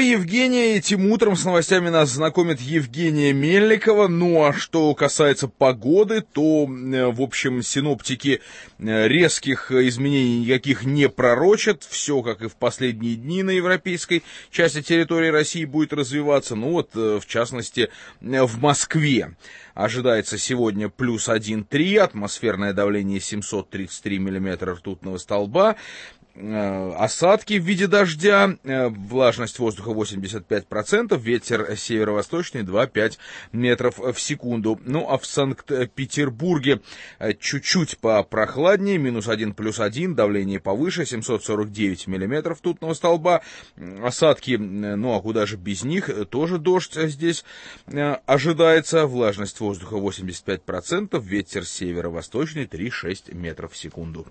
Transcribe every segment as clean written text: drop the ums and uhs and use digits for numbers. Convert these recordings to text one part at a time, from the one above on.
Евгения. Этим утром с новостями нас знакомит Евгения Мельникова. Ну, а что касается погоды, то, в общем, синоптики резких изменений никаких не пророчат. Все, как и в последние дни на европейской части территории России, будет развиваться. Ну, вот, в частности, в Москве. Ожидается сегодня плюс 1,3, атмосферное давление 733 миллиметра ртутного столба. Осадки в виде дождя, влажность воздуха 85%, ветер северо-восточный 2,5 метров в секунду. Ну а в Санкт-Петербурге чуть-чуть попрохладнее, минус 1 плюс 1, давление повыше, 749 миллиметров ртутного столба. Осадки, ну а куда же без них, тоже дождь здесь ожидается, влажность воздуха 85%, ветер северо-восточный 3,6 метров в секунду.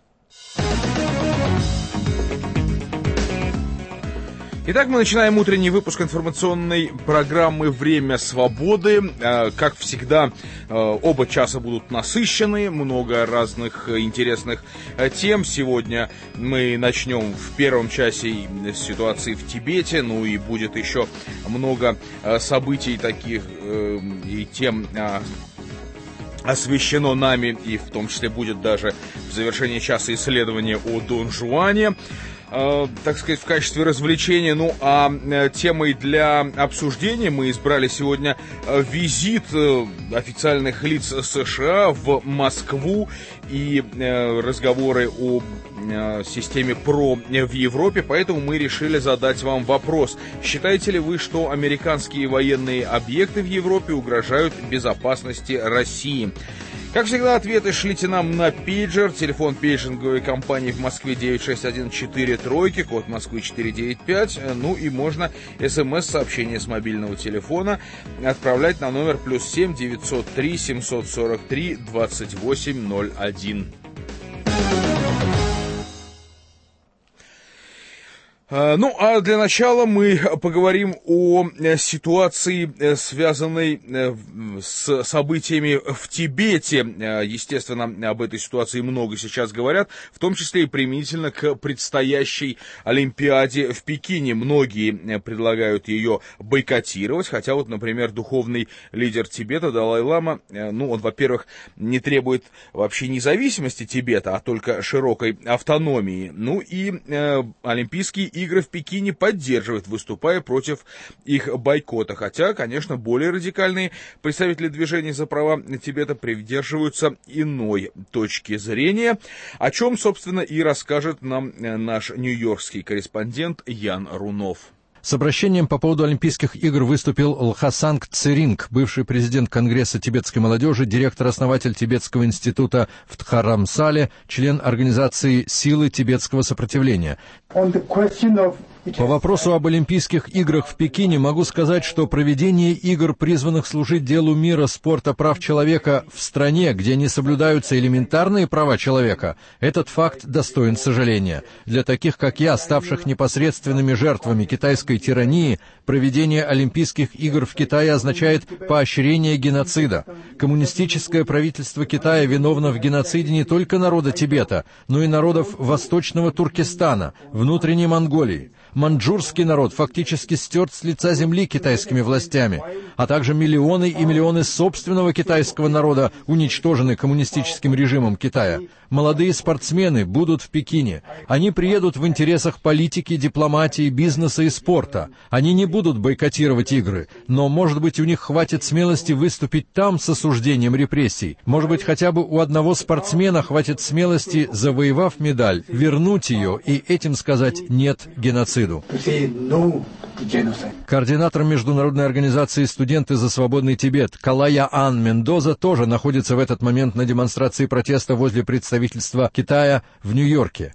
Итак, мы начинаем утренний выпуск информационной программы «Время свободы». Как всегда, оба часа будут насыщены, много разных интересных тем. Сегодня мы начнем в первом часе с ситуации в Тибете, ну и будет еще много событий таких и тем освещено нами, и в том числе будет даже в завершении часа исследование о Дон Жуане, так сказать, в качестве развлечения. Ну, а темой для обсуждения мы избрали сегодня визит официальных лиц США в Москву и разговоры о системе ПРО в Европе, поэтому мы решили задать вам вопрос. Считаете ли вы, что американские военные объекты в Европе угрожают безопасности России? Как всегда, ответы шлите нам на пейджер, телефон пейджинговой компании в Москве 96143, код Москвы 495, ну и можно смс-сообщение с мобильного телефона отправлять на номер +7 903 743 2801. Ну, а для начала мы поговорим о ситуации, связанной с событиями в Тибете. Естественно, об этой ситуации много сейчас говорят, в том числе и применительно к предстоящей Олимпиаде в Пекине. Многие предлагают ее бойкотировать, хотя вот, например, духовный лидер Тибета Далай-лама, ну, он, во-первых, не требует вообще независимости Тибета, а только широкой автономии. Ну и Олимпийские игры в Пекине поддерживают, выступая против их бойкота. Хотя, конечно, более радикальные представители движения за права Тибета придерживаются иной точки зрения, о чем, собственно, и расскажет нам наш нью-йоркский корреспондент Ян Рунов. С обращением по поводу Олимпийских игр выступил Лхасанг Церинг, бывший президент Конгресса тибетской молодежи, директор-основатель Тибетского института в Дхарамсале, член организации «Силы тибетского сопротивления». По вопросу об Олимпийских играх в Пекине могу сказать, что проведение игр, призванных служить делу мира, спорта, прав человека в стране, где не соблюдаются элементарные права человека, этот факт достоин сожаления. Для таких, как я, ставших непосредственными жертвами китайской тирании, проведение Олимпийских игр в Китае означает поощрение геноцида. Коммунистическое правительство Китая виновно в геноциде не только народа Тибета, но и народов Восточного Туркестана, внутренней Монголии. Маньчжурский народ фактически стерт с лица земли китайскими властями, а также миллионы и миллионы собственного китайского народа уничтожены коммунистическим режимом Китая. Молодые спортсмены будут в Пекине. Они приедут в интересах политики, дипломатии, бизнеса и спорта. Они не будут бойкотировать игры, но, может быть, у них хватит смелости выступить там с осуждением репрессий. Может быть, хотя бы у одного спортсмена хватит смелости, завоевав медаль, вернуть ее и этим сказать «нет» геноциду. Координатор международной организации «Студенты за свободный Тибет» Калая Ан Мендоза тоже находится в этот момент на демонстрации протеста возле представительства Китая в Нью-Йорке.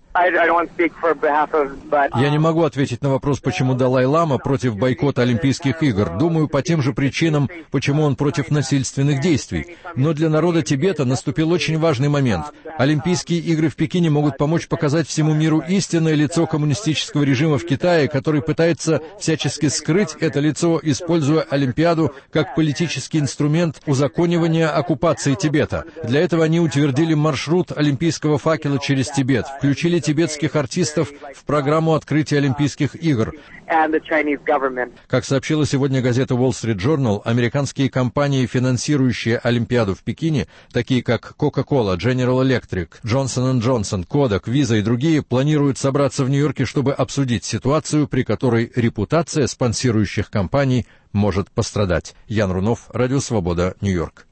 Я не могу ответить на вопрос, почему Далай-лама против бойкота Олимпийских игр. Думаю, по тем же причинам, почему он против насильственных действий. Но для народа Тибета наступил очень важный момент. Олимпийские игры в Пекине могут помочь показать всему миру истинное лицо коммунистического режима в Китае, который пытается всячески скрыть это лицо, используя Олимпиаду как политический инструмент узаконивания оккупации Тибета. Для этого они утвердили маршрут олимпийского факела через Тибет, включили тибетских артистов в программу открытия Олимпийских игр. Как сообщила сегодня газета Wall Street Journal, американские компании, финансирующие Олимпиаду в Пекине, такие как Coca-Cola, General Electric, Johnson & Johnson, Kodak, Visa и другие, планируют собраться в Нью-Йорке, чтобы обсудить ситуацию, при которой репутация спонсирующих компаний может пострадать. Ян Рунов, Радио Свобода, Нью-Йорк.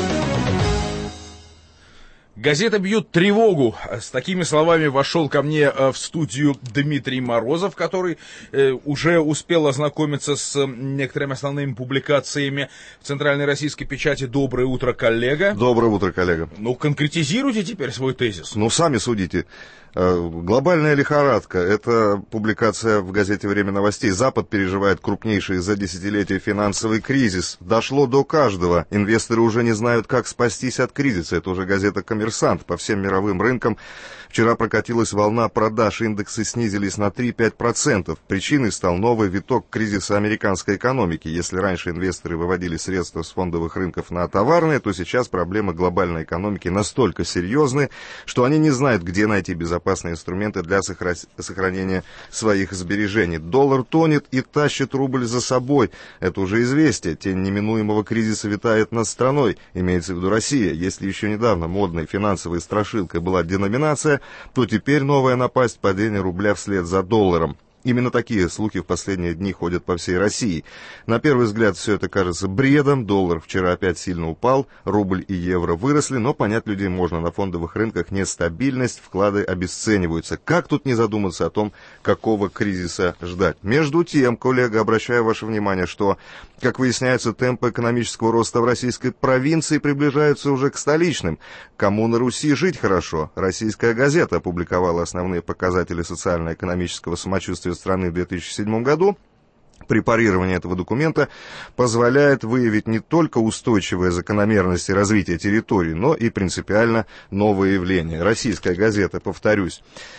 Газеты бьют тревогу. С такими словами вошел ко мне в студию Дмитрий Морозов, который уже успел ознакомиться с некоторыми основными публикациями в Центральной российской печати. Доброе утро, коллега. Доброе утро, коллега. Ну, конкретизируйте теперь свой тезис. Ну, сами судите. Глобальная лихорадка. Это публикация в газете «Время новостей». Запад переживает крупнейший за десятилетия финансовый кризис. Дошло до каждого. Инвесторы уже не знают, как спастись от кризиса. Это уже газета «Коммерсант». По всем мировым рынкам вчера прокатилась волна продаж. Индексы снизились на 3-5%. Причиной стал новый виток кризиса американской экономики. Если раньше инвесторы выводили средства с фондовых рынков на товарные, то сейчас проблемы глобальной экономики настолько серьезны, что они не знают, где найти безопасные инструменты для сохранения своих сбережений. Доллар тонет и тащит рубль за собой. Это уже известие. Тень неминуемого кризиса витает над страной, имеется в виду Россия. Если еще недавно модной финансовой страшилкой была деноминация, то теперь новая напасть — падение рубля вслед за долларом. Именно такие слухи в последние дни ходят по всей России. На первый взгляд все это кажется бредом. Доллар вчера опять сильно упал, рубль и евро выросли, но понять людей можно. На фондовых рынках нестабильность, вклады обесцениваются. Как тут не задуматься о том, какого кризиса ждать? Между тем, коллега, обращаю ваше внимание, что, как выясняется, темпы экономического роста в российской провинции приближаются уже к столичным. Кому на Руси жить хорошо? Российская газета опубликовала основные показатели социально-экономического самочувствия страны в 2007 году. Препарирование этого документа позволяет выявить не только устойчивые закономерности развития территорий, но и принципиально новые явления. Российская газета, повторюсь,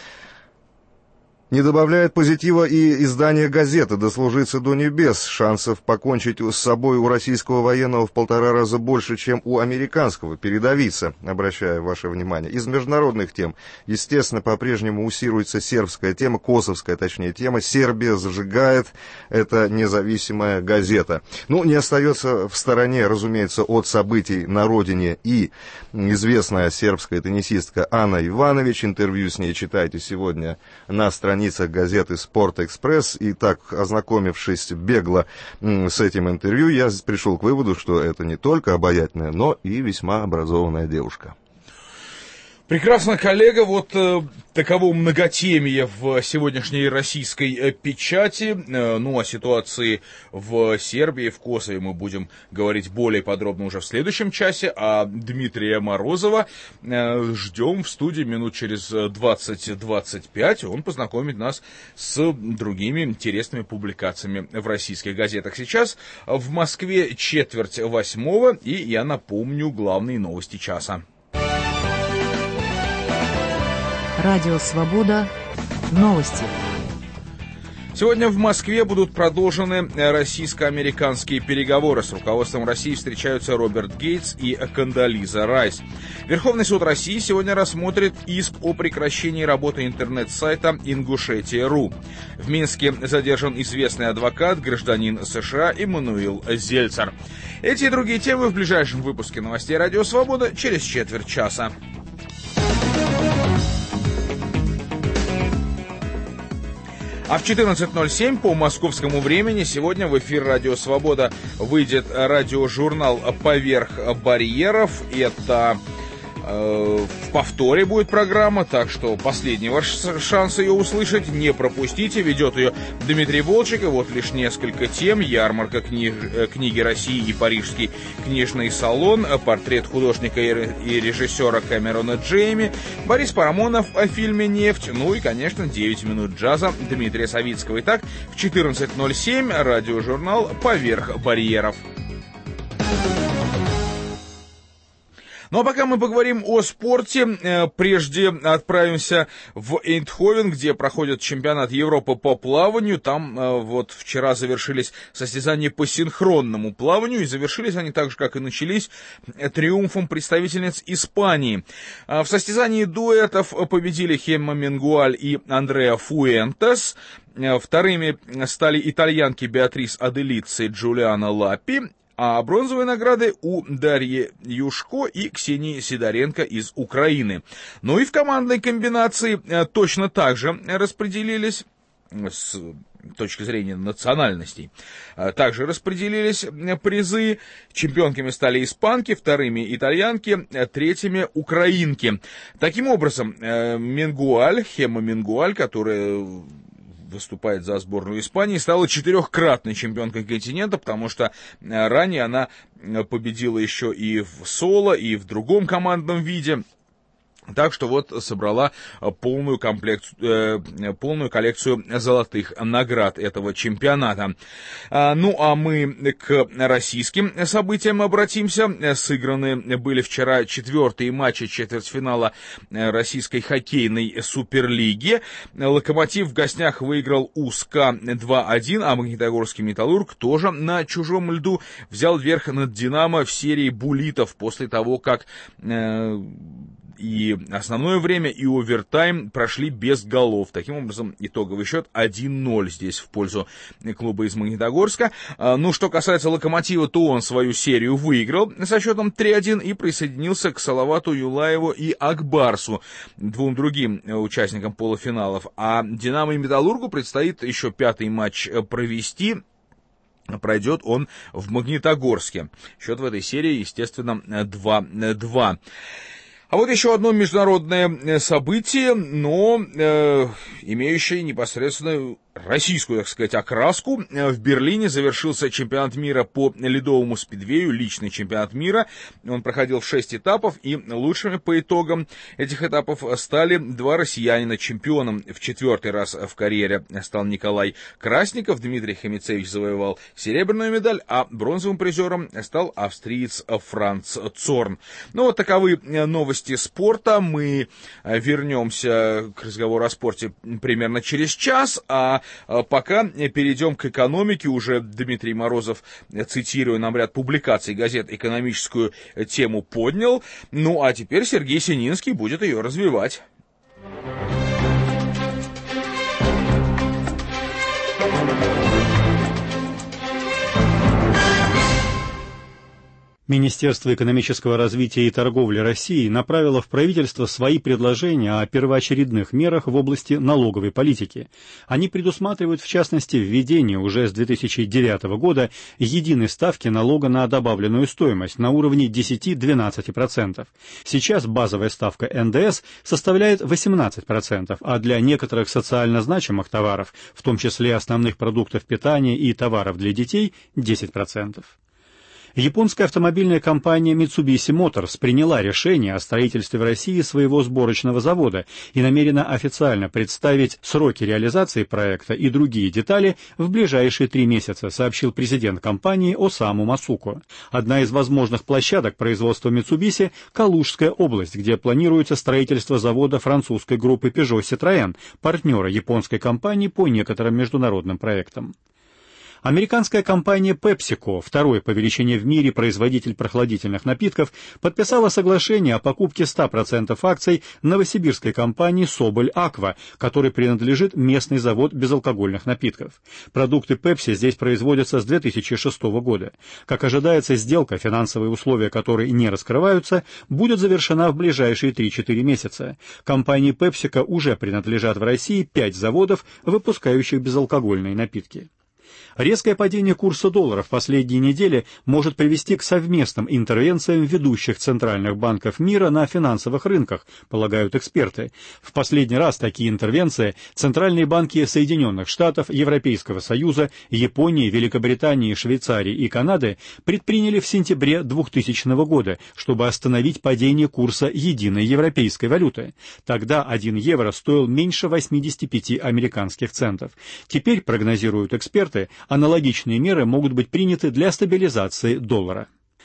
не добавляет позитива и издание газеты «Дослужиться до небес». Шансов покончить с собой у российского военного в 1,5 раза больше, чем у американского. Передовица, обращаю ваше внимание. Из международных тем, естественно, по-прежнему муссируется сербская тема, косовская, точнее, тема. Сербия зажигает, это независимая газета. Ну, не остается в стороне, разумеется, от событий на родине и известная сербская теннисистка Анна Иванович. Интервью с ней читайте сегодня на странице газеты «Спорт-экспресс». И так, ознакомившись бегло с этим интервью, я пришел к выводу, что это не только обаятельная, но и весьма образованная девушка. Прекрасно, коллега. Вот таково многотемье в сегодняшней российской печати. Ну, о ситуации в Сербии, в Косове мы будем говорить более подробно уже в следующем часе. А Дмитрия Морозова ждем в студии минут через 20-25. Он познакомит нас с другими интересными публикациями в российских газетах. Сейчас в Москве 7:45, и я напомню главные новости часа. Радио «Свобода». Новости. Сегодня в Москве будут продолжены российско-американские переговоры. С руководством России встречаются Роберт Гейтс и Кондолиза Райс. Верховный суд России сегодня рассмотрит иск о прекращении работы интернет-сайта «Ингушетия.ру». В Минске задержан известный адвокат, гражданин США Эммануил Зельцер. Эти и другие темы в ближайшем выпуске новостей «Радио Свобода» через четверть часа. А в 14:07 по московскому времени сегодня в эфир «Радио Свобода» выйдет радиожурнал «Поверх барьеров». Это в повторе будет программа, так что последний ваш шанс ее услышать. Не пропустите. Ведет ее Дмитрий Волчек. И вот лишь несколько тем: ярмарка книги России и Парижский книжный салон, портрет художника и режиссера Кэмерона Джейми, Борис Парамонов о фильме «Нефть», ну и, конечно, 9 минут джаза Дмитрия Савицкого. Итак, в 14:07 радиожурнал «Поверх барьеров». Ну а пока мы поговорим о спорте, прежде отправимся в Эйндховен, где проходит чемпионат Европы по плаванию. Там вот вчера завершились состязания по синхронному плаванию, и завершились они так же, как и начались, триумфом представительниц Испании. В состязании дуэтов победили Хемма Менгуаль и Андреа Фуэнтес. Вторыми стали итальянки Беатрис Аделици и Джулиана Лаппи, а бронзовые награды у Дарьи Юшко и Ксении Сидоренко из Украины. Ну и в командной комбинации точно так же распределились, с точки зрения национальностей, также распределились призы. Чемпионками стали испанки, вторыми итальянки, третьими украинки. Таким образом, Хемма Менгуаль, которая выступает за сборную Испании, стала 4-кратной чемпионкой континента, потому что ранее она победила еще и в соло, и в другом командном виде. Так что вот собрала полную коллекцию золотых наград этого чемпионата. Ну а мы к российским событиям обратимся. Сыграны были вчера 4-е матчи четвертьфинала российской хоккейной суперлиги. Локомотив в гостях выиграл у СКА 2-1, а Магнитогорский Металлург тоже на чужом льду взял верх над Динамо в серии буллитов после того, как и основное время, и овертайм прошли без голов. Таким образом, итоговый счет 1-0 здесь в пользу клуба из Магнитогорска. Ну, что касается Локомотива, то он свою серию выиграл со счетом 3-1 и присоединился к Салавату Юлаеву и Акбарсу, двум другим участникам полуфиналов. А Динамо и Металлургу предстоит еще 5-й матч провести. Пройдет он в Магнитогорске. Счет в этой серии, естественно, 2-2. А вот еще одно международное событие, но имеющее непосредственно российскую, так сказать, окраску. В Берлине завершился чемпионат мира по ледовому спидвею, личный чемпионат мира. Он проходил в 6 этапов, и лучшими по итогам этих этапов стали два россиянина. Чемпионом в 4-й раз в карьере стал Николай Красников, Дмитрий Хомицевич завоевал серебряную медаль, а бронзовым призером стал австриец Франц Цорн. Ну вот таковы новости спорта. Мы вернемся к разговору о спорте примерно через час, а пока перейдем к экономике. Уже Дмитрий Морозов, цитируя нам ряд публикаций газет, экономическую тему поднял. Ну а теперь Сергей Сининский будет ее развивать. Министерство экономического развития и торговли России направило в правительство свои предложения о первоочередных мерах в области налоговой политики. Они предусматривают, в частности, введение уже с 2009 года единой ставки налога на добавленную стоимость на уровне 10-12%. Сейчас базовая ставка НДС составляет 18%, а для некоторых социально значимых товаров, в том числе основных продуктов питания и товаров для детей, 10%. Японская автомобильная компания Mitsubishi Motors приняла решение о строительстве в России своего сборочного завода и намерена официально представить сроки реализации проекта и другие детали в ближайшие 3 месяца, сообщил президент компании Осаму Масуко. Одна из возможных площадок производства Mitsubishi – Калужская область, где планируется строительство завода французской группы Peugeot Citroën, партнера японской компании по некоторым международным проектам. Американская компания PepsiCo, второй по величине в мире производитель прохладительных напитков, подписала соглашение о покупке 100% акций новосибирской компании Соболь Аква, которой принадлежит местный завод безалкогольных напитков. Продукты Pepsi здесь производятся с 2006 года. Как ожидается, сделка, финансовые условия которой не раскрываются, будет завершена в ближайшие 3-4 месяца. Компании PepsiCo уже принадлежат в России 5 заводов, выпускающих безалкогольные напитки. Резкое падение курса доллара в последние недели может привести к совместным интервенциям ведущих центральных банков мира на финансовых рынках, полагают эксперты. В последний раз такие интервенции центральные банки Соединенных Штатов, Европейского Союза, Японии, Великобритании, Швейцарии и Канады предприняли в сентябре 2000 года, чтобы остановить падение курса единой европейской валюты. Тогда 1 евро стоил меньше 85 американских центов. Теперь, прогнозируют эксперты, аналогичные меры могут быть приняты для стабилизации доллара.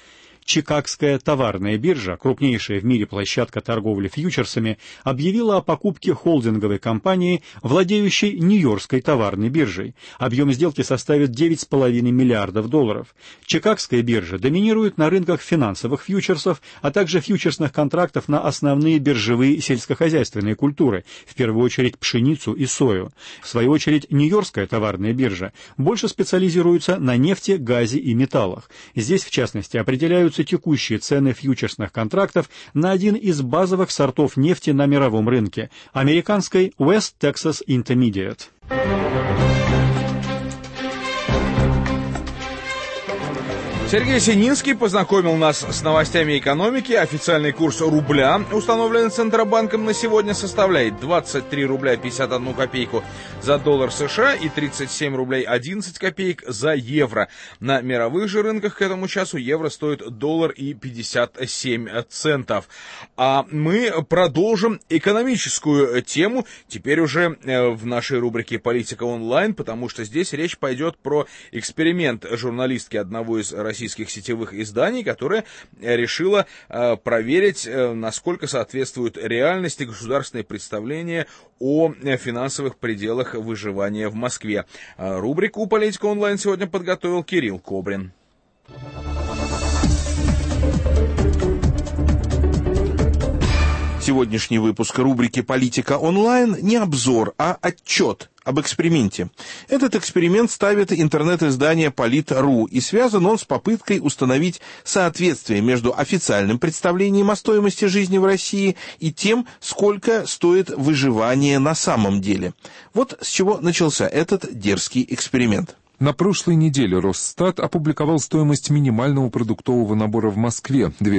Чикагская товарная биржа, крупнейшая в мире площадка торговли фьючерсами, объявила о покупке холдинговой компании, владеющей Нью-Йоркской товарной биржей. Объем сделки составит $9,5 миллиардов. Чикагская биржа доминирует на рынках финансовых фьючерсов, а также фьючерсных контрактов на основные биржевые сельскохозяйственные культуры, в первую очередь пшеницу и сою. В свою очередь, Нью-Йоркская товарная биржа больше специализируется на нефти, газе и металлах. Здесь, в частности, определяются текущие цены фьючерсных контрактов на один из базовых сортов нефти на мировом рынке – американской West Texas Intermediate. Сергей Сининский познакомил нас с новостями экономики. Официальный курс рубля, установленный Центробанком на сегодня, составляет 23 рубля 51 копейку за доллар США и 37 рублей 11 копеек за евро. На мировых же рынках к этому часу евро стоит $1.57. А мы продолжим экономическую тему, теперь уже в нашей рубрике «Политика онлайн», потому что здесь речь пойдет про эксперимент журналистки одного из российских сетевых изданий, которая решила проверить, насколько соответствуют реальности государственные представления о финансовых пределах выживания в Москве. Рубрику «Политика онлайн» сегодня подготовил Кирилл Кобрин. Сегодняшний выпуск рубрики «Политика онлайн» не обзор, а отчет об эксперименте. Этот эксперимент ставит интернет-издание Polit.ru, и связан он с попыткой установить соответствие между официальным представлением о стоимости жизни в России и тем, сколько стоит выживание на самом деле. Вот с чего начался этот дерзкий эксперимент. На прошлой неделе Росстат опубликовал стоимость минимального продуктового набора в Москве –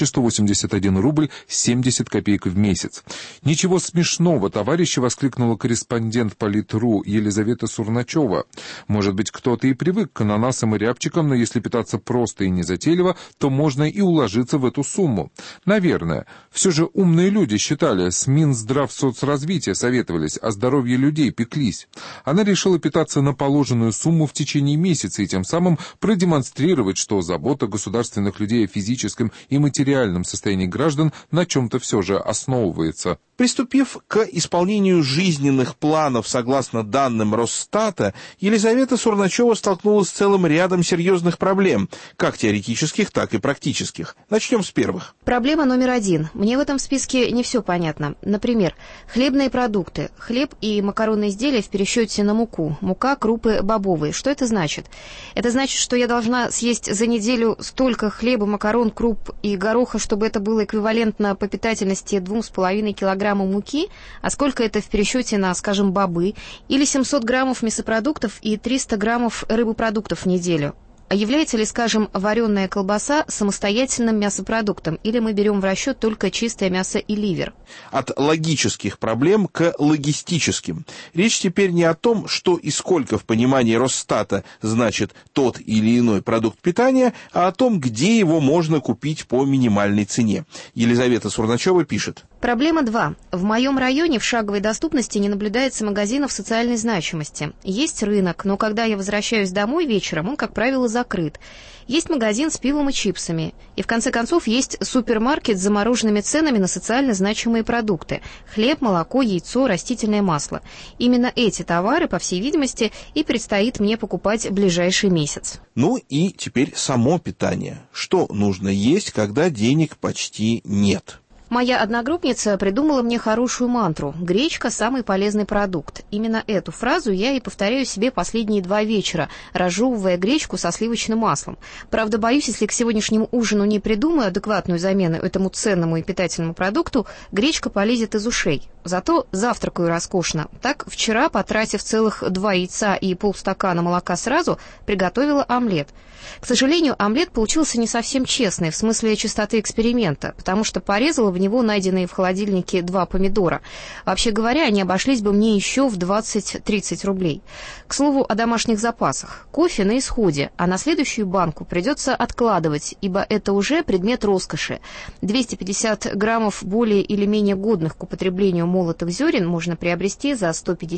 2181 рубль 70 копеек в месяц. «Ничего смешного, товарищи!» — воскликнула корреспондент Polit.ru Елизавета Сурначева. «Может быть, кто-то и привык к ананасам и рябчикам, но если питаться просто и незатейливо, то можно и уложиться в эту сумму. Наверное. Все же умные люди считали, с Минздравсоцразвития советовались, о здоровье людей пеклись. Она решила питаться на положенную сумму в течение месяца и тем самым продемонстрировать, что забота государственных людей о физическом и материальном состоянии граждан на чем-то все же основывается. Приступив к исполнению жизненных планов согласно данным Росстата, Елизавета Сурначева столкнулась с целым рядом серьезных проблем, как теоретических, так и практических. Начнем с первых. Проблема номер 1. Мне в этом списке не все понятно. Например, хлебные продукты. Хлеб и макаронные изделия в пересчете на муку. Мука, крупы бобовые. Что это значит? Это значит, что я должна съесть за неделю столько хлеба, макарон, круп и гороха, чтобы это было эквивалентно по питательности 2,5 килограмма муки, а сколько это в пересчете на, скажем, бобы, или 700 граммов мясопродуктов и 300 граммов рыбопродуктов в неделю. А является ли, скажем, вареная колбаса самостоятельным мясопродуктом, или мы берем в расчет только чистое мясо и ливер? От логических проблем к логистическим. Речь теперь не о том, что и сколько в понимании Росстата значит тот или иной продукт питания, а о том, где его можно купить по минимальной цене. Елизавета Сурначева пишет. Проблема 2. В моем районе в шаговой доступности не наблюдается магазинов социальной значимости. Есть рынок, но когда я возвращаюсь домой вечером, он, как правило, закрыт. Есть магазин с пивом и чипсами. И, в конце концов, есть супермаркет с замороженными ценами на социально значимые продукты. Хлеб, молоко, яйцо, растительное масло. Именно эти товары, по всей видимости, и предстоит мне покупать в ближайший месяц. Ну и теперь само питание. Что нужно есть, когда денег почти нет? Моя одногруппница придумала мне хорошую мантру «Гречка – самый полезный продукт». Именно эту фразу я и повторяю себе последние 2 вечера, разжевывая гречку со сливочным маслом. Правда, боюсь, если к сегодняшнему ужину не придумаю адекватную замену этому ценному и питательному продукту, гречка полезет из ушей. Зато завтракаю роскошно. Так, вчера, потратив целых 2 яйца и полстакана молока сразу, приготовила омлет. К сожалению, омлет получился не совсем честный, в смысле чистоты эксперимента, потому что порезала в в него найденные в холодильнике 2 помидора. Вообще говоря, они обошлись бы мне еще в 20-30 рублей. К слову о домашних запасах. Кофе на исходе, а на следующую банку придется откладывать, ибо это уже предмет роскоши. 250 граммов более или менее годных к употреблению молотых зерен можно приобрести за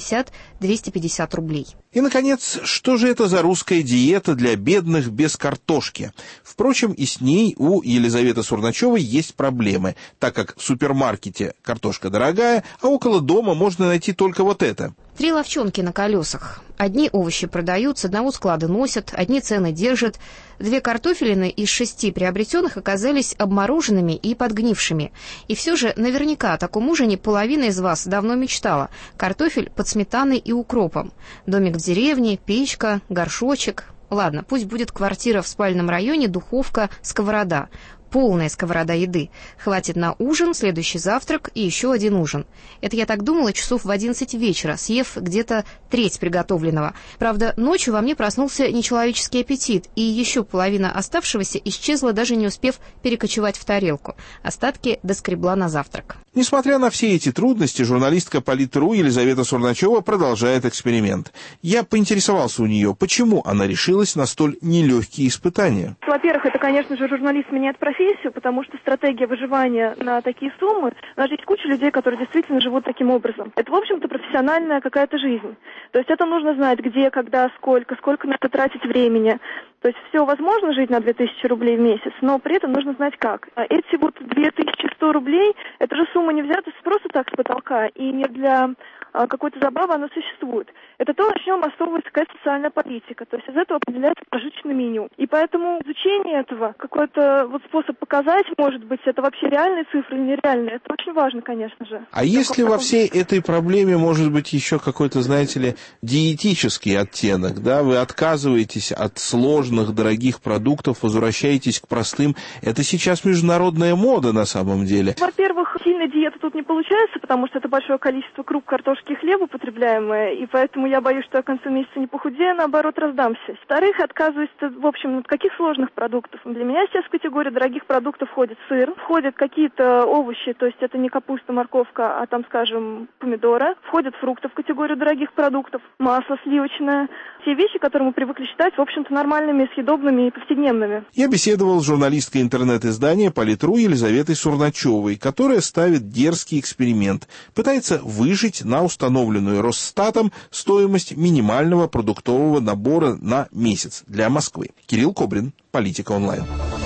150-250 рублей. И, наконец, что же это за русская диета для бедных без картошки? Впрочем, и с ней у Елизаветы Сурначевой есть проблемы, так как в супермаркете картошка дорогая, а около дома можно найти только вот это. 3 ловчонки на колесах. Одни овощи продают, с одного склада носят, одни цены держат. 2 картофелины из 6 приобретенных оказались обмороженными и подгнившими. И все же наверняка о таком ужине половина из вас давно мечтала. Картофель под сметаной и укропом. Домик в деревне, печка, горшочек. Ладно, пусть будет квартира в спальном районе, духовка, сковорода. Полная сковорода еды. Хватит на ужин, следующий завтрак и еще один ужин. Это я так думала часов в 11 вечера, съев где-то треть приготовленного. Правда, ночью во мне проснулся нечеловеческий аппетит, и еще половина оставшегося исчезла, даже не успев перекочевать в тарелку. Остатки доскребла на завтрак. Несмотря на все эти трудности, журналистка Политру Елизавета Сурначева продолжает эксперимент. Я поинтересовался у нее, почему она решилась на столь нелегкие испытания. Во-первых, это, конечно же, журналист меняет профессию, потому что стратегия выживания на такие суммы, у нас есть куча людей, которые действительно живут таким образом. Это, в общем-то, профессиональная какая-то жизнь. То есть это нужно знать, где, когда, сколько на это тратить времени. То есть все возможно жить на 2000 рублей в месяц, но при этом нужно знать как. А эти вот 2100 рублей, это же сумма не взята просто так с потолка, и не для какой-то забавы она существует. Это то, на чем основывается какая-то социальная политика. То есть из этого определяется прожиточное меню. И поэтому изучение этого, какой-то вот способ показать, может быть, это вообще реальные цифры или нереальные, это очень важно, конечно же. А если во всей этой проблеме может быть еще какой-то, знаете ли, диетический оттенок, да? Вы отказываетесь от сложных, дорогих продуктов, возвращаетесь к простым. Это сейчас международная мода на самом деле. Во-первых, сильная диета тут не получается, потому что это большое количество круп картошки и хлеба употребляемое, и поэтому я боюсь, что я к концу месяца не похудею, а наоборот раздамся. Во-вторых, отказываюсь, в общем, от каких сложных продуктов. Для меня сейчас в категорию дорогих продуктов входит сыр, входят какие-то овощи, то есть это не капуста, морковка, а там, скажем, помидоры. Входят фрукты в категорию дорогих продуктов, масло сливочное. Все вещи, которые мы привыкли считать, в общем-то, нормальными, съедобными и повседневными. Я беседовал с журналисткой интернет-издания Политру Елизаветой Сурначевой, которая ставит дерзкий эксперимент. Пытается выжить на установленную Росстатом стоимость минимального продуктового набора на месяц для Москвы. Кирилл Кобрин, Политика онлайн.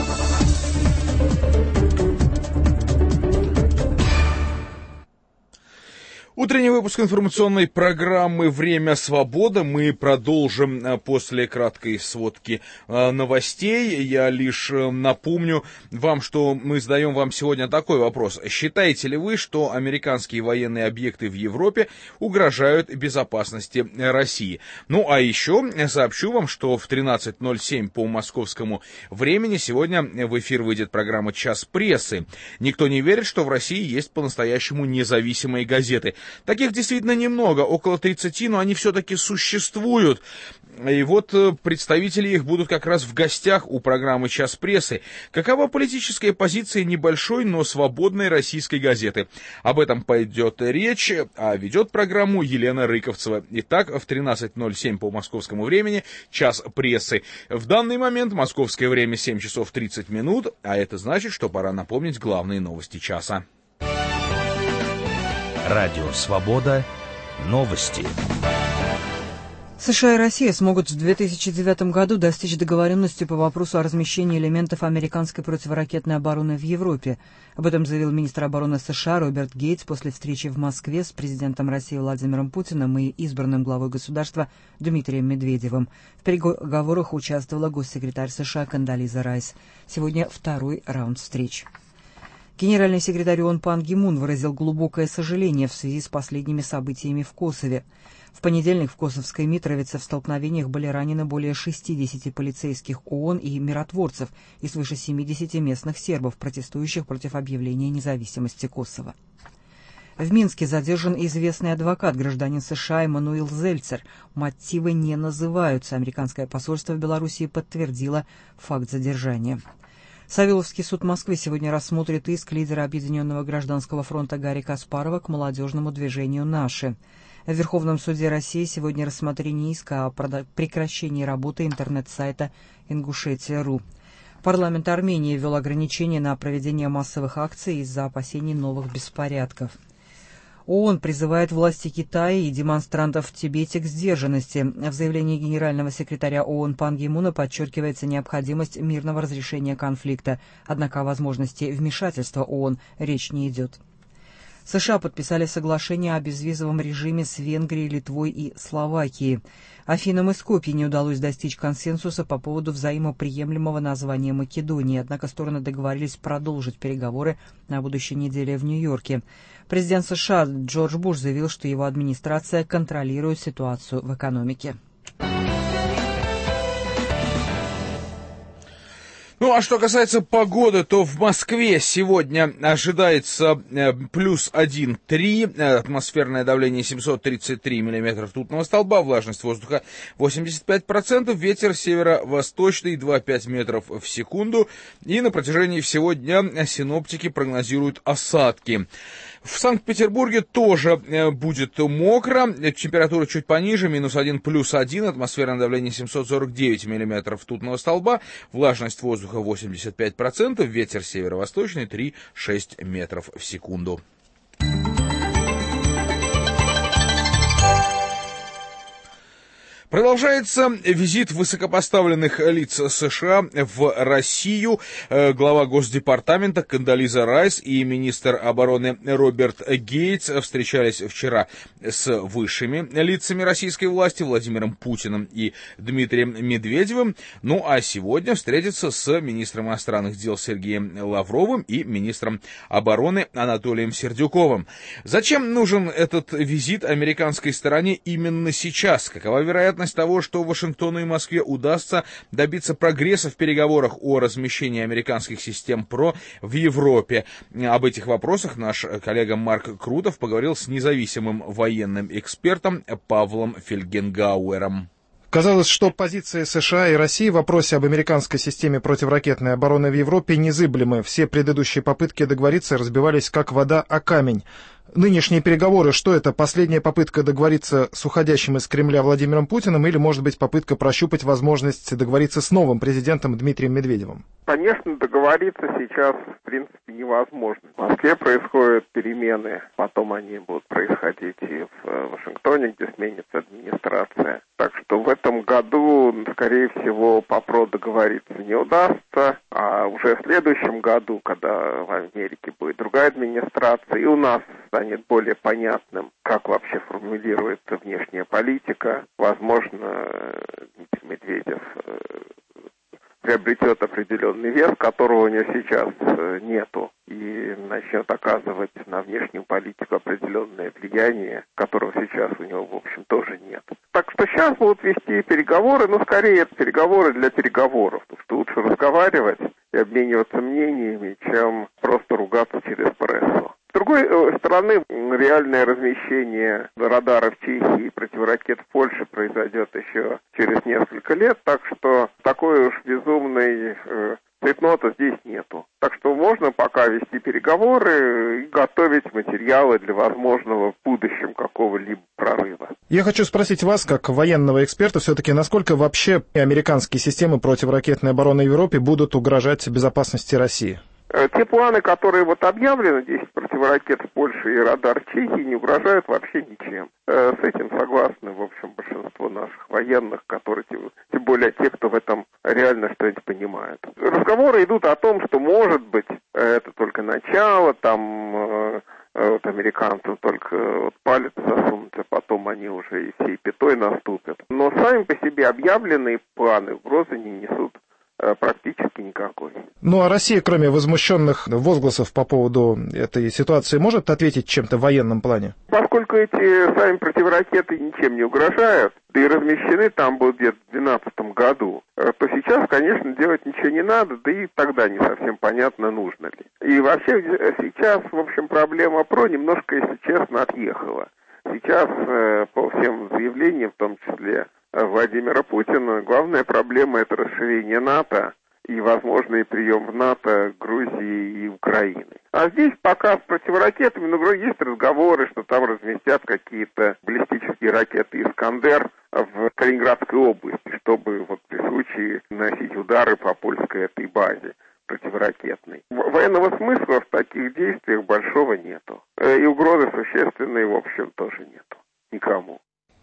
Утренний выпуск информационной программы «Время свободы» мы продолжим после краткой сводки новостей. Я лишь напомню вам, что мы задаем вам сегодня такой вопрос. Считаете ли вы, что американские военные объекты в Европе угрожают безопасности России? Ну, а еще сообщу вам, что в 13:07 по московскому времени сегодня в эфир выйдет программа «Час прессы». Никто не верит, что в России есть по-настоящему независимые газеты. Таких действительно немного, около 30, но они все-таки существуют. И вот представители их будут как раз в гостях у программы «Час прессы». Какова политическая позиция небольшой, но свободной российской газеты? Об этом пойдет речь, а ведет программу Елена Рыковцева. Итак, в 13:07 по московскому времени «Час прессы». В данный момент московское время 7 часов 30 минут, а это значит, что пора напомнить главные новости часа. Радио «Свобода». Новости. США и Россия смогут в 2009 году достичь договоренности по вопросу о размещении элементов американской противоракетной обороны в Европе. Об этом заявил министр обороны США Роберт Гейтс после встречи в Москве с президентом России Владимиром Путиным и избранным главой государства Дмитрием Медведевым. В переговорах участвовала госсекретарь США Кондолиза Райс. Сегодня второй раунд встреч. Генеральный секретарь ООН Пан Ги Мун выразил глубокое сожаление в связи с последними событиями в Косове. В понедельник в Косовской Митровице в столкновениях были ранены более 60 полицейских ООН и миротворцев и свыше 70 местных сербов, протестующих против объявления независимости Косово. В Минске задержан известный адвокат, гражданин США Эммануил Зельцер. Мотивы не называются. Американское посольство в Белоруссии подтвердило факт задержания. Савеловский суд Москвы сегодня рассмотрит иск лидера Объединенного гражданского фронта Гарри Каспарова к молодежному движению «Наши». В Верховном суде России сегодня рассмотрение иска о прекращении работы интернет-сайта «Ингушетия.ру». Парламент Армении ввел ограничения на проведение массовых акций из-за опасений новых беспорядков. ООН призывает власти Китая и демонстрантов в Тибете к сдержанности. В заявлении генерального секретаря ООН Пан Ги Муна подчеркивается необходимость мирного разрешения конфликта, однако о возможности вмешательства ООН речь не идет. США подписали соглашение о безвизовом режиме с Венгрией, Литвой и Словакией. Афинам и Скопье не удалось достичь консенсуса по поводу взаимоприемлемого названия Македонии, однако стороны договорились продолжить переговоры на будущей неделе в Нью-Йорке. Президент США Джордж Буш заявил, что его администрация контролирует ситуацию в экономике. Ну, а что касается погоды, то в Москве сегодня ожидается плюс 1,3, атмосферное давление 733 мм ртутного столба, влажность воздуха 85%, ветер северо-восточный 2,5 метров в секунду, и на протяжении всего дня синоптики прогнозируют осадки. В Санкт-Петербурге тоже будет мокро, температура чуть пониже, -1, +1, атмосферное давление 749 мм ртутного столба, влажность воздуха 85%, ветер северо-восточный 3,6 метров в секунду. Продолжается визит высокопоставленных лиц США в Россию. Глава Госдепартамента Кондолиза Райс и министр обороны Роберт Гейтс встречались вчера с высшими лицами российской власти Владимиром Путиным и Дмитрием Медведевым. Ну а сегодня встретятся с министром иностранных дел Сергеем Лавровым и министром обороны Анатолием Сердюковым. Зачем нужен этот визит американской стороне именно сейчас? Какова вероятность того, что Вашингтону и Москве удастся добиться прогресса в переговорах о размещении американских систем ПРО в Европе? Об этих вопросах наш коллега Марк Крутов поговорил с независимым военным экспертом Павлом Фельгенгауэром. Казалось, что позиции США и России в вопросе об американской системе противоракетной обороны в Европе незыблемы. Все предыдущие попытки договориться разбивались как вода о камень. Нынешние переговоры, что это? Последняя попытка договориться с уходящим из Кремля Владимиром Путиным или, может быть, попытка прощупать возможность договориться с новым президентом Дмитрием Медведевым? Конечно, договориться сейчас, в принципе, невозможно. В Москве происходят перемены, потом они будут происходить и в Вашингтоне, где сменится администрация. Так что в этом году, скорее всего, по ПРО договориться не удастся, а уже в следующем году, когда в Америке будет другая администрация, и у нас станет более понятным, как вообще формулируется внешняя политика. Возможно, Дмитрий Медведев приобретет определенный вес, которого у него сейчас нету, и начнет оказывать на внешнюю политику определенное влияние, которого сейчас у него, в общем, тоже нет. Так что сейчас будут вести переговоры, но скорее это переговоры для переговоров, потому что лучше разговаривать и обмениваться мнениями, чем просто ругаться через прессу. С другой стороны, реальное размещение радаров Чехии и противоракет в Польше произойдет еще через несколько лет, так что такой уж безумной цейтнота здесь нету. Так что можно пока вести переговоры и готовить материалы для возможного в будущем какого-либо прорыва. Я хочу спросить вас, как военного эксперта, все-таки, насколько вообще американские системы противоракетной обороны в Европе будут угрожать безопасности России? Те планы, которые вот объявлены, 10 противоракет в Польше и радар в Чехии, не угрожают вообще ничем. С этим согласны, в общем, большинство наших военных, которые, тем более те, кто в этом реально что-нибудь понимают. Разговоры идут о том, что, может быть, это только начало, там вот американцам только вот палец засунут, а потом они уже и всей пятой наступят. Но сами по себе объявленные планы угрозы не несут практически никакой. Ну а Россия, кроме возмущенных возгласов по поводу этой ситуации, может ответить чем-то в военном плане? Поскольку эти сами противоракеты ничем не угрожают, да и размещены там будут где-то в 2012 году, то сейчас, конечно, делать ничего не надо, да и тогда не совсем понятно, нужно ли. И вообще сейчас, в общем, проблема ПРО немножко, если честно, отъехала. Сейчас по всем заявлениям, в том числе Владимира Путина, главная проблема — это расширение НАТО и возможный прием в НАТО Грузии и Украины. А здесь пока с противоракетами, есть разговоры, что там разместят какие-то баллистические ракеты «Искандер» в Калининградской области, чтобы при случае наносить удары по польской этой базе противоракетной. Военного смысла в таких действиях большого нету. И угрозы существенной, в общем, тоже нету. Никому.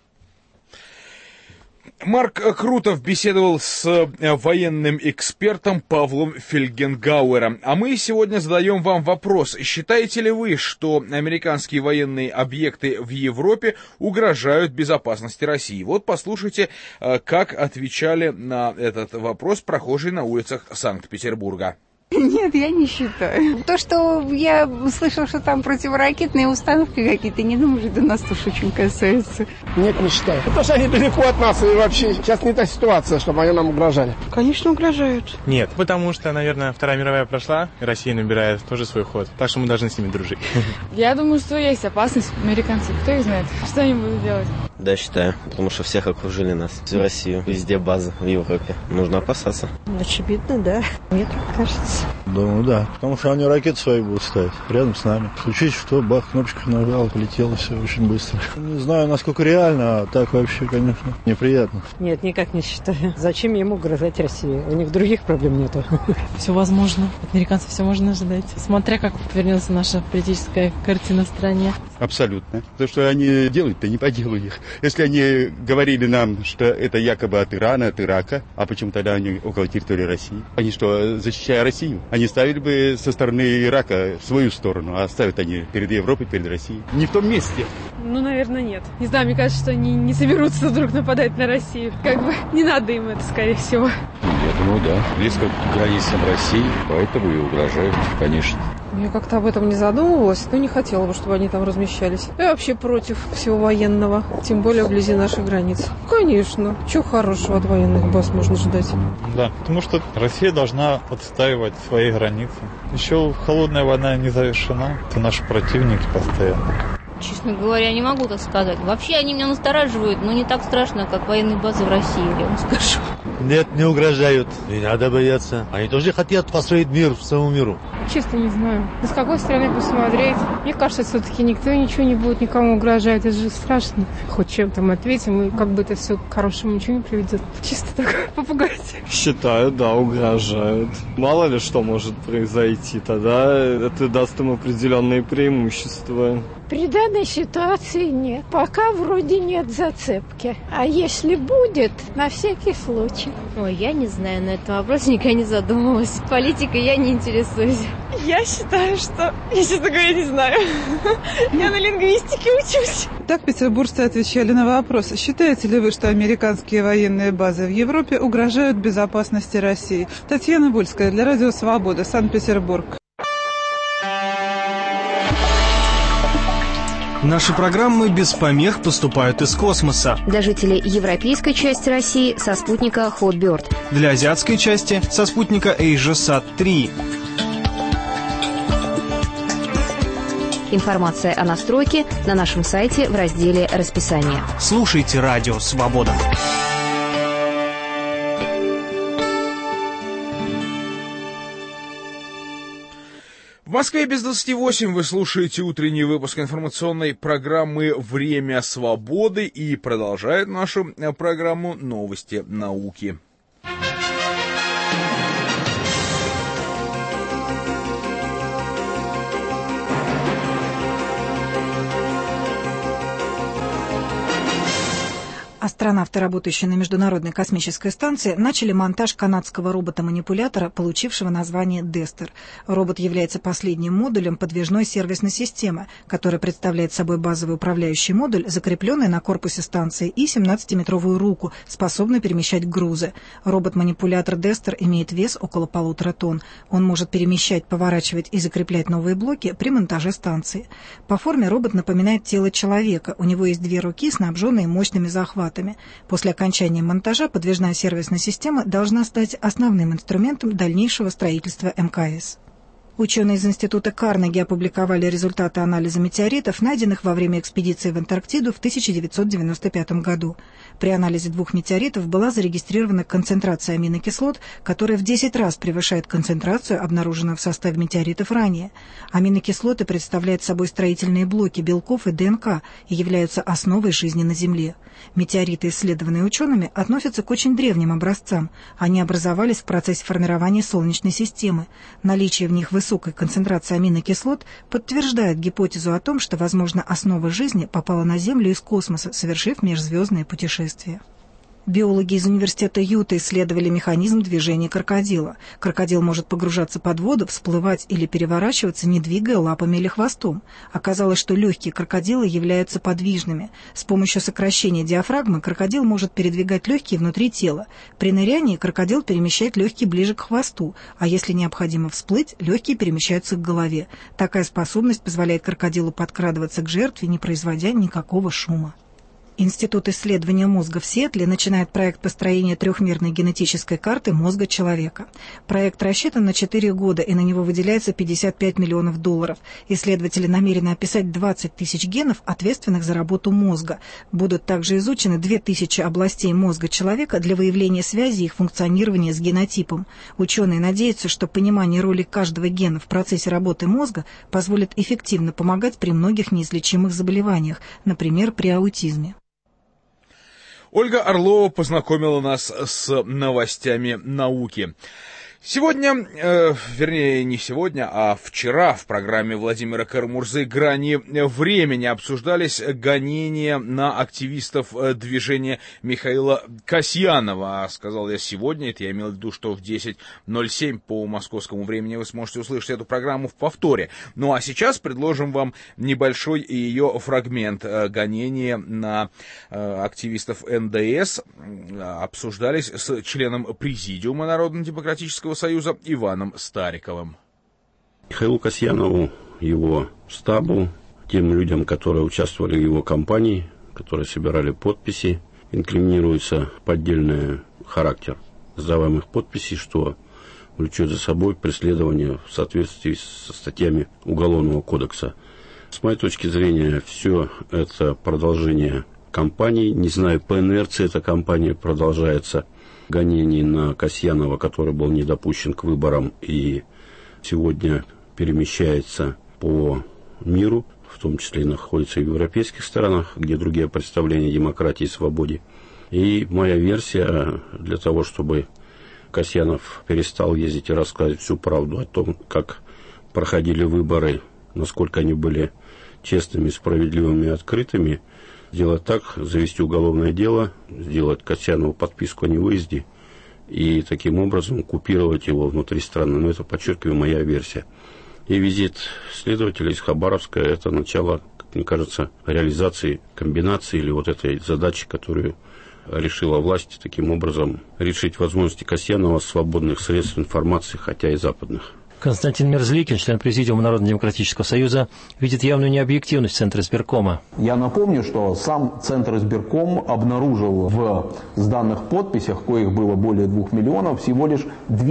Марк Крутов беседовал с военным экспертом Павлом Фельгенгауэром. А мы сегодня задаем вам вопрос. Считаете ли вы, что американские военные объекты в Европе угрожают безопасности России? Вот послушайте, как отвечали на этот вопрос прохожие на улицах Санкт-Петербурга. Нет, я не считаю. То, что я слышала, что там противоракетные установки какие-то, не думаю, что нас тоже очень касается. Нет, не считаю. Потому что они далеко от нас, и вообще сейчас не та ситуация, чтобы они нам угрожали. Конечно, угрожают. Нет, потому что, наверное, Вторая мировая прошла, и Россия набирает тоже свой ход. Так что мы должны с ними дружить. Я думаю, что есть опасность. Американцы, кто их знает, что они будут делать? Да, считаю, потому что всех окружили нас, всю Россию, везде базы в Европе. Нужно опасаться. Очевидно, да. Мне так кажется. Думаю, да. Потому что они ракеты свои будут ставить рядом с нами. Случись, что бах, кнопочку нажал, полетело все очень быстро. Не знаю, насколько реально, а так вообще, конечно, неприятно. Нет, никак не считаю. Зачем ему угрожать России? У них других проблем нету. Все возможно. От американцев все можно ожидать. Смотря как повернется наша политическая картина в стране. Абсолютно. То, что они делают-то, не по делу их. Если они говорили нам, что это якобы от Ирана, от Ирака, а почему тогда они около территории России? Они что, защищая Россию? Они ставили бы со стороны Ирака в свою сторону, а ставят они перед Европой, перед Россией. Не в том месте. Наверное, нет. Не знаю, мне кажется, что они не соберутся вдруг нападать на Россию. Не надо им это, скорее всего. Я думаю, да. Близко к границам России, поэтому и угрожают, конечно. Я как-то об этом не задумывалась, но не хотела бы, чтобы они там размещались. Я вообще против всего военного, тем более вблизи наших границ. Конечно, чего хорошего от военных баз можно ждать? Да, потому что Россия должна отстаивать свои границы. Еще холодная война не завершена, это наши противники постоянно. Честно говоря, не могу так сказать. Вообще они меня настораживают, но не так страшно, как военные базы в России, я вам скажу. Нет, не угрожают. Не надо бояться. Они тоже хотят построить мир всему миру. Честно не знаю. С какой стороны посмотреть? Мне кажется, все-таки никто ничего не будет никому угрожать. Это же страшно. Хоть чем там ответим, и как бы это все к хорошему ничего не приведет. Чисто так попугать. Считаю, да, угрожают. Мало ли что может произойти. Тогда это даст им определенные преимущества. При данной ситуации нет. Пока вроде нет зацепки. А если будет, на всякий случай. Ой, я не знаю, на этот вопрос никогда не задумывалась. Политикой я не интересуюсь. Я считаю, что... Я, честно говоря, не знаю. Я на лингвистике учусь. Так петербуржцы отвечали на вопрос. Считаете ли вы, что американские военные базы в Европе угрожают безопасности России? Татьяна Бульская для Радио Свобода, Санкт-Петербург. Наши программы без помех поступают из космоса. Для жителей европейской части России со спутника Hotbird. Для азиатской части со спутника AsiaSat-3. Информация о настройке на нашем сайте в разделе «Расписание». Слушайте Радио Свобода. В Москве без 28 вы слушаете утренний выпуск информационной программы «Время свободы» и продолжает нашу программу «Новости науки». Астронавты, работающие на Международной космической станции, начали монтаж канадского робота-манипулятора, получившего название «Дестер». Робот является последним модулем подвижной сервисной системы, которая представляет собой базовый управляющий модуль, закрепленный на корпусе станции, и 17-метровую руку, способную перемещать грузы. Робот-манипулятор «Дестер» имеет вес около 1,5 тонн. Он может перемещать, поворачивать и закреплять новые блоки при монтаже станции. По форме робот напоминает тело человека. У него есть 2 руки, снабженные мощными захватами. После окончания монтажа подвижная сервисная система должна стать основным инструментом дальнейшего строительства МКС. Ученые из Института Карнеги опубликовали результаты анализа метеоритов, найденных во время экспедиции в Антарктиду в 1995 году. При анализе 2 метеоритов была зарегистрирована концентрация аминокислот, которая в 10 раз превышает концентрацию, обнаруженную в составе метеоритов ранее. Аминокислоты представляют собой строительные блоки белков и ДНК и являются основой жизни на Земле. Метеориты, исследованные учеными, относятся к очень древним образцам. Они образовались в процессе формирования Солнечной системы. Наличие в них высокой концентрации аминокислот подтверждает гипотезу о том, что, возможно, основа жизни попала на Землю из космоса, совершив межзвездное путешествие. Биологи из университета Юта исследовали механизм движения крокодила. Крокодил может погружаться под воду, всплывать или переворачиваться, не двигая лапами или хвостом. Оказалось, что легкие крокодила являются подвижными. С помощью сокращения диафрагмы крокодил может передвигать легкие внутри тела. При нырянии крокодил перемещает легкие ближе к хвосту, а если необходимо всплыть, легкие перемещаются к голове. Такая способность позволяет крокодилу подкрадываться к жертве, не производя никакого шума. Институт исследования мозга в Сиэтле начинает проект построения трехмерной генетической карты мозга человека. Проект рассчитан на 4 года, и на него выделяется $55 миллионов. Исследователи намерены описать 20 тысяч генов, ответственных за работу мозга. Будут также изучены 2000 областей мозга человека для выявления связи их функционирования с генотипом. Ученые надеются, что понимание роли каждого гена в процессе работы мозга позволит эффективно помогать при многих неизлечимых заболеваниях, например, при аутизме. Ольга Орлова познакомила нас с новостями науки. Сегодня, вернее, не сегодня, а вчера в программе Владимира Карамурзы «Грани времени» обсуждались гонения на активистов движения Михаила Касьянова. Сказал я сегодня, это я имел в виду, что в 10:07 по московскому времени вы сможете услышать эту программу в повторе. Ну а сейчас предложим вам небольшой ее фрагмент. Гонения на активистов НДС обсуждались с членом Президиума Народно-демократического Союза Иваном Стариковым. Михаилу Касьянову, его штабу, тем людям, которые участвовали в его кампании, которые собирали подписи, инкриминируется поддельный характер сдаваемых подписей, что влечет за собой преследование в соответствии со статьями Уголовного кодекса. С моей точки зрения, все это продолжение кампании. Не знаю, по инерции эта кампания продолжается. Гонений на Касьянова, который был не допущен к выборам и сегодня перемещается по миру, в том числе и находится в европейских странах, где другие представления о демократии и свободе. И моя версия для того, чтобы Касьянов перестал ездить и рассказывать всю правду о том, как проходили выборы, насколько они были честными, справедливыми и открытыми, сделать так, завести уголовное дело, сделать Касьянову подписку о невыезде и таким образом купировать его внутри страны. Но это, подчеркиваю, моя версия. И визит следователя из Хабаровска – это начало, как мне кажется, реализации комбинации или вот этой задачи, которую решила власть, таким образом решить возможности Касьянова свободных средств информации, хотя и западных. Константин Мерзликин, член Президиума Народно-демократического союза, видит явную необъективность Центра избиркома. Я напомню, что сам Центр избирком обнаружил в сданных подписях, коих было более 2 миллионов, всего лишь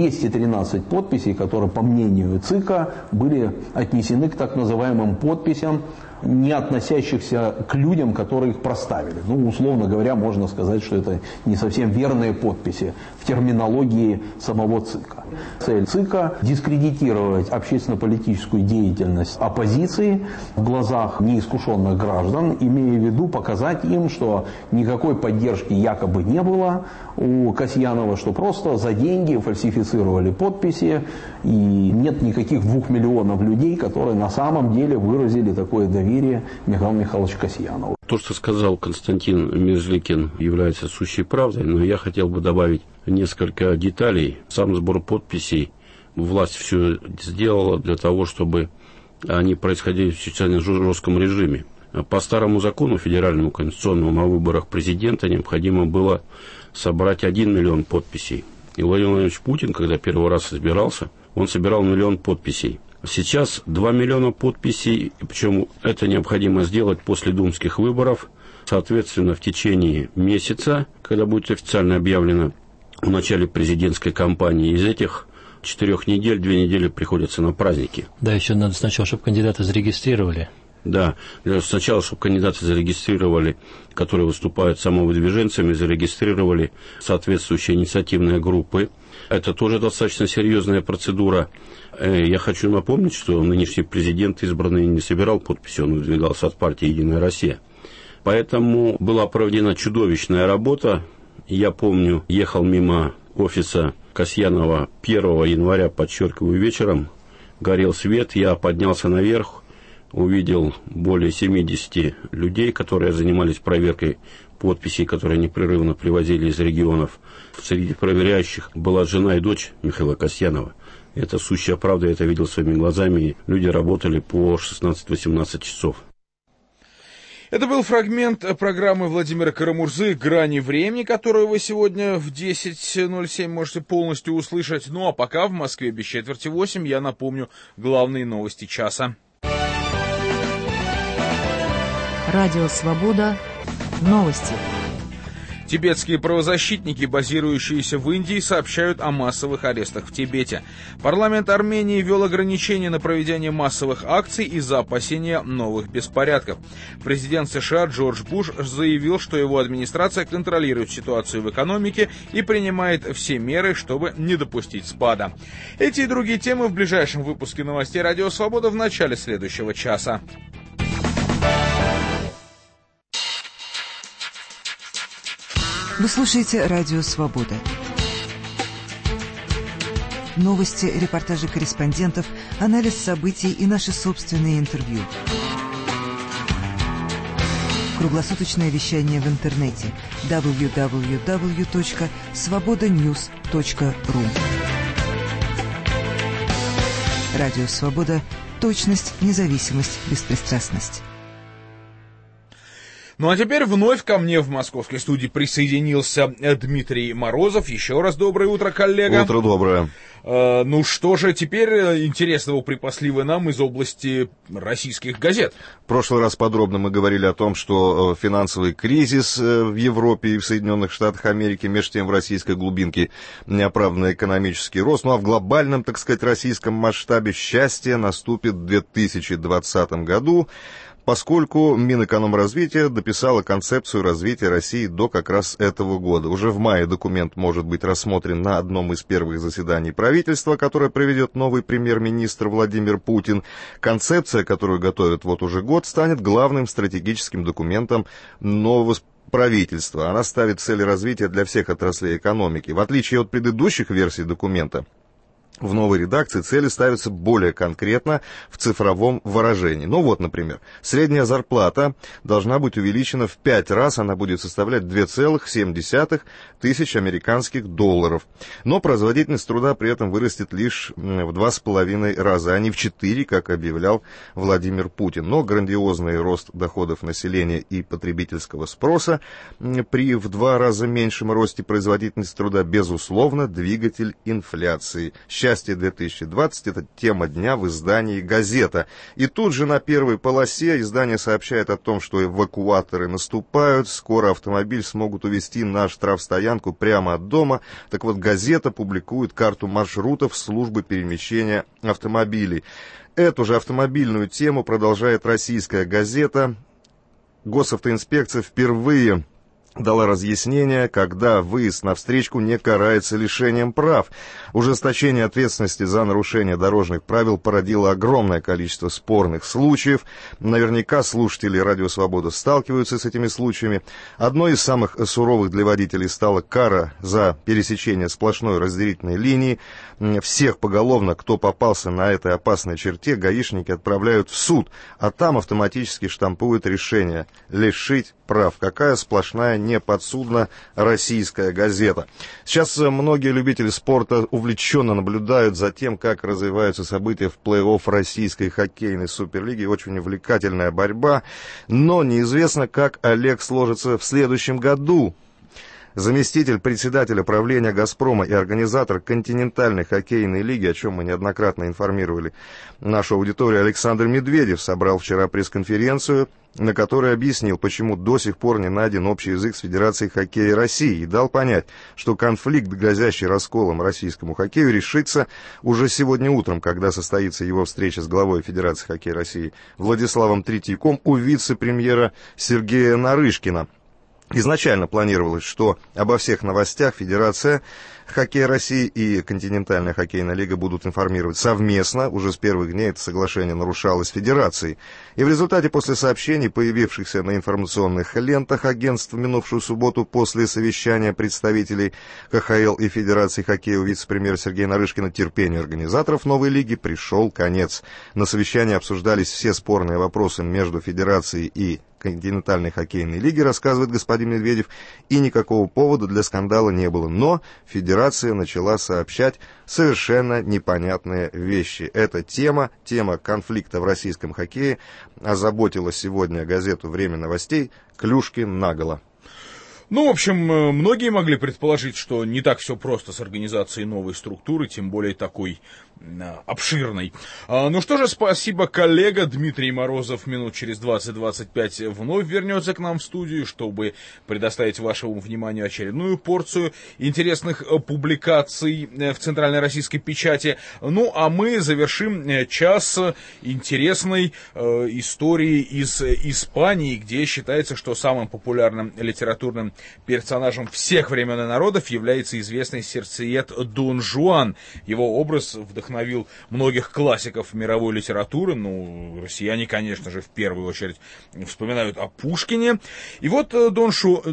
213 подписей, которые, по мнению ЦИКа, были отнесены к так называемым подписям, не относящихся к людям, которые их проставили. Ну, условно говоря, можно сказать, что это не совсем верные подписи в терминологии самого ЦИКа. Цель ЦИКа – дискредитировать общественно-политическую деятельность оппозиции в глазах неискушенных граждан, имея в виду показать им, что никакой поддержки якобы не было у Касьянова, что просто за деньги фальсифицировали подписи, и нет никаких 2 миллионов людей, которые на самом деле выразили такое доверие Михаилу Михайловичу Касьянову. То, что сказал Константин Мерзликин, является сущей правдой, но я хотел бы добавить несколько деталей. Сам сбор подписей, власть все сделала для того, чтобы они происходили в специально жестком режиме. По старому закону, федеральному конституционному, на выборах президента необходимо было собрать 1 миллион подписей. И Владимир Владимирович Путин, когда первый раз избирался, он собирал 1 миллион подписей. Сейчас 2 миллиона подписей, причем это необходимо сделать после думских выборов. Соответственно, в течение месяца, когда будет официально объявлено в начале президентской кампании, из этих 4 недель 2 недели приходятся на праздники. Да, еще надо сначала, чтобы кандидата зарегистрировали. Да, сначала, чтобы кандидаты зарегистрировали, которые выступают самовыдвиженцами, зарегистрировали соответствующие инициативные группы. Это тоже достаточно серьезная процедура. Я хочу напомнить, что нынешний президент избранный не собирал подписи, он выдвигался от партии «Единая Россия». Поэтому была проведена чудовищная работа. Я помню, ехал мимо офиса Касьянова 1 января, подчеркиваю, вечером, горел свет, я поднялся наверх, увидел более 70 людей, которые занимались проверкой подписей, которые непрерывно привозили из регионов. Среди проверяющих была жена и дочь Михаила Касьянова. Это сущая правда, я это видел своими глазами. Люди работали по 16-18 часов. Это был фрагмент программы Владимира Карамурзы «Грани времени», которую вы сегодня в 10:07 можете полностью услышать. Ну а пока в Москве без 7:45 я напомню главные новости часа. Радио «Свобода». Новости. Тибетские правозащитники, базирующиеся в Индии, сообщают о массовых арестах в Тибете. Парламент Армении ввел ограничения на проведение массовых акций из-за опасения новых беспорядков. Президент США Джордж Буш заявил, что его администрация контролирует ситуацию в экономике и принимает все меры, чтобы не допустить спада. Эти и другие темы в ближайшем выпуске новостей «Радио Свобода» в начале следующего часа. Вы слушаете «Радио Свобода». Новости, репортажи корреспондентов, анализ событий и наши собственные интервью. Круглосуточное вещание в интернете www.svobodanews.ru. Радио Свобода. Точность, независимость, беспристрастность. Ну а теперь вновь ко мне в московской студии присоединился Дмитрий Морозов. Еще раз доброе утро, коллега. Утро доброе. Ну что же теперь интересного припасли вы нам из области российских газет? В прошлый раз подробно мы говорили о том, что финансовый кризис в Европе и в Соединенных Штатах Америки, между тем в российской глубинке неоправданный экономический рост. Ну а в глобальном, так сказать, российском масштабе счастье наступит в 2020 году. Поскольку Минэкономразвития дописала концепцию развития России до как раз этого года. Уже в мае документ может быть рассмотрен на одном из первых заседаний правительства, которое проведет новый премьер-министр Владимир Путин. Концепция, которую готовят вот уже год, станет главным стратегическим документом нового правительства. Она ставит цели развития для всех отраслей экономики. В отличие от предыдущих версий документа, в новой редакции цели ставятся более конкретно в цифровом выражении. Ну вот, например, средняя зарплата должна быть увеличена в 5 раз, она будет составлять 2,7 тысяч американских долларов. Но производительность труда при этом вырастет лишь в 2,5 раза, а не в 4, как объявлял Владимир Путин. Но грандиозный рост доходов населения и потребительского спроса при в 2 раза меньшем росте производительности труда, безусловно, двигатель инфляции. «Счастье 2020» — это тема дня в издании «Газета». И тут же на первой полосе издание сообщает о том, что эвакуаторы наступают, скоро автомобиль смогут увезти на штрафстоянку прямо от дома. Так вот, «Газета» публикует карту маршрутов службы перемещения автомобилей. Эту же автомобильную тему продолжает российская «Газета». Госавтоинспекция впервые дала разъяснение, когда выезд на встречку не карается лишением прав. Ужесточение ответственности за нарушение дорожных правил породило огромное количество спорных случаев. Наверняка слушатели «Радио Свобода» сталкиваются с этими случаями. Одной из самых суровых для водителей стала кара за пересечение сплошной разделительной линии. Всех поголовно, кто попался на этой опасной черте, гаишники отправляют в суд, а там автоматически штампуют решение лишить прав. Какая сплошная неподсудна российская «Газета». Сейчас многие любители спорта увлеченно наблюдают за тем, как развиваются события в плей-офф российской хоккейной суперлиги. Очень увлекательная борьба, но неизвестно, как Олег сложится в следующем году. Заместитель председателя правления «Газпрома» и организатор континентальной хоккейной лиги, о чем мы неоднократно информировали нашу аудиторию, Александр Медведев собрал вчера пресс-конференцию, на которой объяснил, почему до сих пор не найден общий язык с Федерацией хоккея России, и дал понять, что конфликт, грозящий расколом российскому хоккею, решится уже сегодня утром, когда состоится его встреча с главой Федерации хоккея России Владиславом Третьяком у вице-премьера Сергея Нарышкина. Изначально планировалось, что обо всех новостях Федерация хоккея России и континентальная хоккейная лига будут информировать совместно. Уже с первых дней это соглашение нарушалось Федерацией. И в результате, после сообщений, появившихся на информационных лентах агентств в минувшую субботу после совещания представителей КХЛ и Федерации хоккея у вице-премьера Сергея Нарышкина, терпению организаторов новой лиги пришел конец. На совещании обсуждались все спорные вопросы между Федерацией и континентальной хоккейной лиги, рассказывает господин Медведев, и никакого повода для скандала не было. Но Федерация начала сообщать совершенно непонятные вещи. Эта тема конфликта в российском хоккее озаботила сегодня газету «Время новостей» Клюшкин наголо. Ну, в общем, многие могли предположить, что не так все просто с организацией новой структуры, тем более такой обширной. Ну что же, спасибо, коллега. Дмитрий Морозов минут через 20-25 вновь вернется к нам в студию, чтобы предоставить вашему вниманию очередную порцию интересных публикаций в центральной российской печати. Ну, а мы завершим час интересной истории из Испании, где считается, что самым популярным литературным персонажем всех времен и народов является известный сердцеед Дон Жуан. Его образ вдохновил многих классиков мировой литературы. Ну, россияне, конечно же, в первую очередь вспоминают о Пушкине. И вот Дон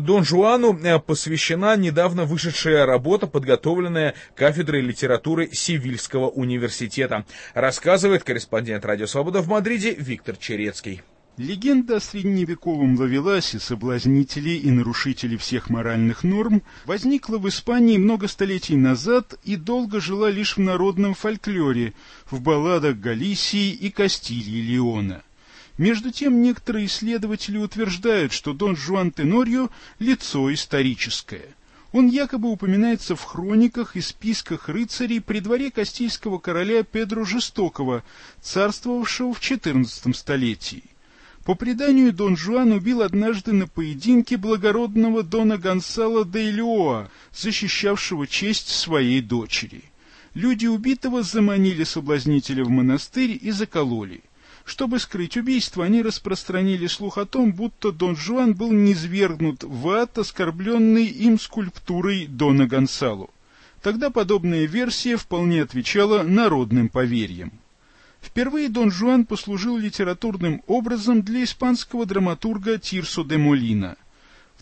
Жуану посвящена недавно вышедшая работа, подготовленная кафедрой литературы Севильского университета. Рассказывает корреспондент «Радио Свобода» в Мадриде Виктор Черецкий. Легенда о средневековом Ловеласе, соблазнителе и нарушителе всех моральных норм, возникла в Испании много столетий назад и долго жила лишь в народном фольклоре, в балладах Галисии и Кастилии и Леона. Между тем, некоторые исследователи утверждают, что Дон Жуан Тенорьо – лицо историческое. Он якобы упоминается в хрониках и списках рыцарей при дворе кастильского короля Педро Жестокого, царствовавшего в XIV столетии. По преданию, Дон Жуан убил однажды на поединке благородного Дона Гонсало де Ильоа, защищавшего честь своей дочери. Люди убитого заманили соблазнителя в монастырь и закололи. Чтобы скрыть убийство, они распространили слух о том, будто Дон Жуан был низвергнут в ад, оскорбленный им скульптурой Дона Гонсало. Тогда подобная версия вполне отвечала народным поверьям. Впервые Дон Жуан послужил литературным образом для испанского драматурга Тирсо де Молина. В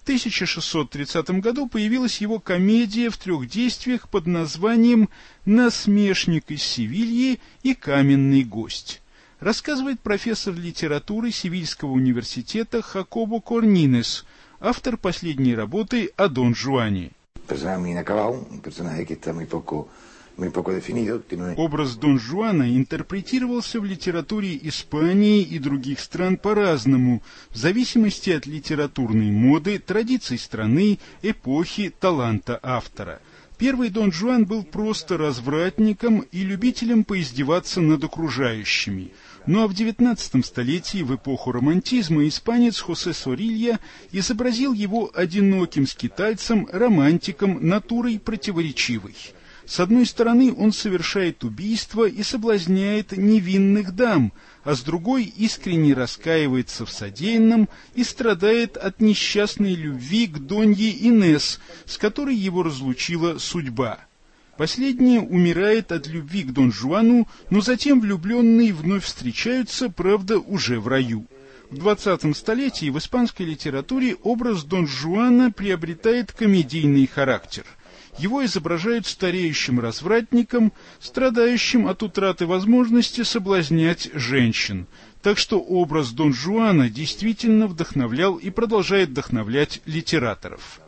1630 году появилась его комедия в 3 действиях под названием «Насмешник из Севильи» и «Каменный гость». Рассказывает профессор литературы Севильского университета Хакобо Корнинес, автор последней работы о Дон Жуане. Образ Дон Жуана интерпретировался в литературе Испании и других стран по-разному, в зависимости от литературной моды, традиций страны, эпохи, таланта автора. Первый Дон Жуан был просто развратником и любителем поиздеваться над окружающими. Ну а в XIX столетии, в эпоху романтизма, испанец Хосе Сорилья изобразил его одиноким скитальцем, романтиком, натурой противоречивой. С одной стороны, он совершает убийство и соблазняет невинных дам, а с другой искренне раскаивается в содеянном и страдает от несчастной любви к Донье Инес, с которой его разлучила судьба. Последняя умирает от любви к Дон Жуану, но затем влюбленные вновь встречаются, правда, уже в раю. В XX столетии в испанской литературе образ Дон Жуана приобретает комедийный характер. Его изображают стареющим развратником, страдающим от утраты возможности соблазнять женщин. Так что образ Дон Жуана действительно вдохновлял и продолжает вдохновлять литераторов.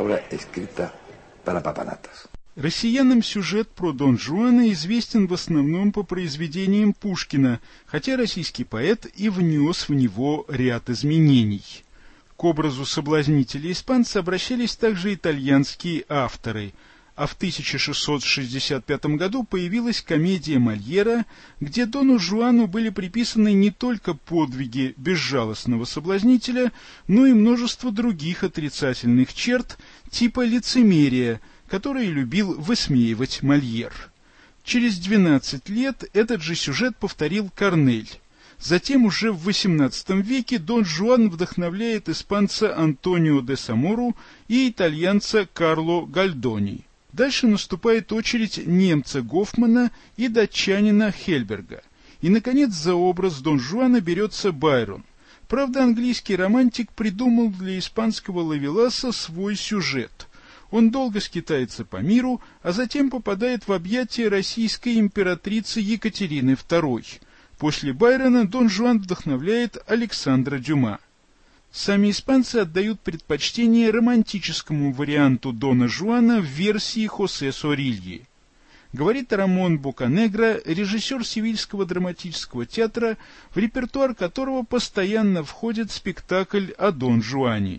Россиянам сюжет про Дон Жуана известен в основном по произведениям Пушкина, хотя российский поэт и внес в него ряд изменений. К образу соблазнителя-испанца обращались также итальянские авторы, а в 1665 году появилась комедия Мольера, где Дону Жуану были приписаны не только подвиги безжалостного соблазнителя, но и множество других отрицательных черт типа лицемерия, которые любил высмеивать Мольер. Через 12 лет этот же сюжет повторил Корнель. Затем уже в XVIII веке Дон Жуан вдохновляет испанца Антонио де Самору и итальянца Карло Гальдони. Дальше наступает очередь немца Гофмана и датчанина Хельберга. И, наконец, за образ Дон Жуана берется Байрон. Правда, английский романтик придумал для испанского Лавеласа свой сюжет. Он долго скитается по миру, а затем попадает в объятия российской императрицы Екатерины II. После Байрона Дон Жуан вдохновляет Александра Дюма. Сами испанцы отдают предпочтение романтическому варианту Дона Жуана в версии Хосе Сорильи. Говорит Рамон Боканегро, режиссер Севильского драматического театра, в репертуар которого постоянно входит спектакль о Дон Жуане.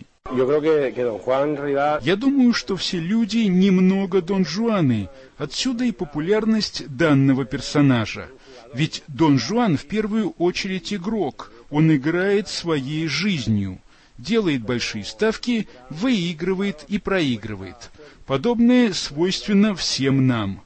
Я думаю, что все люди немного Дон Жуаны, отсюда и популярность данного персонажа. Ведь Дон Жуан в первую очередь игрок, он играет своей жизнью, делает большие ставки, выигрывает и проигрывает. Подобное свойственно всем нам.